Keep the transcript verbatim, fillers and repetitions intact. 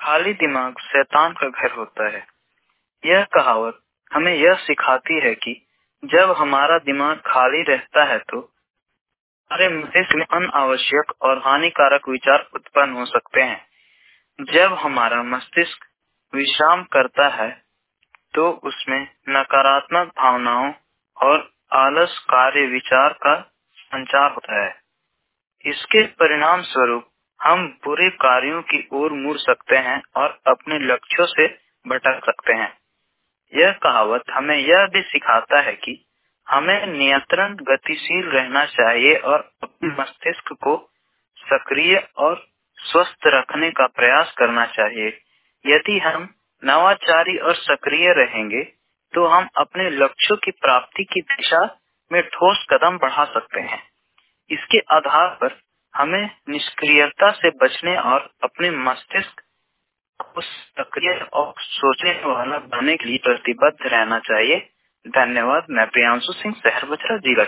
खाली दिमाग शैतान का घर होता है। यह कहावत हमें यह सिखाती है कि जब हमारा दिमाग खाली रहता है तो हमारे मस्तिष्क में अनावश्यक और हानिकारक विचार उत्पन्न हो सकते हैं। जब हमारा मस्तिष्क विश्राम करता है तो उसमें नकारात्मक भावनाओं और आलस कार्य विचार का संचार होता है। इसके परिणाम स्वरूप हम बुरे कार्यों की ओर मुड़ सकते हैं और अपने लक्ष्यों से भटक सकते हैं। यह कहावत हमें यह भी सिखाता है कि हमें नियंत्रण गतिशील रहना चाहिए और अपने मस्तिष्क को सक्रिय और स्वस्थ रखने का प्रयास करना चाहिए। यदि हम नवाचारी और सक्रिय रहेंगे तो हम अपने लक्ष्यों की प्राप्ति की दिशा में ठोस कदम बढ़ा सकते हैं। इसके आधार पर हमें निष्क्रियता से बचने और अपने मस्तिष्क को सक्रिय और सोचने वाला बनाने के लिए प्रतिबद्ध रहना चाहिए। धन्यवाद। मैं प्रियांशु सिंह, शहर बछरा, जिला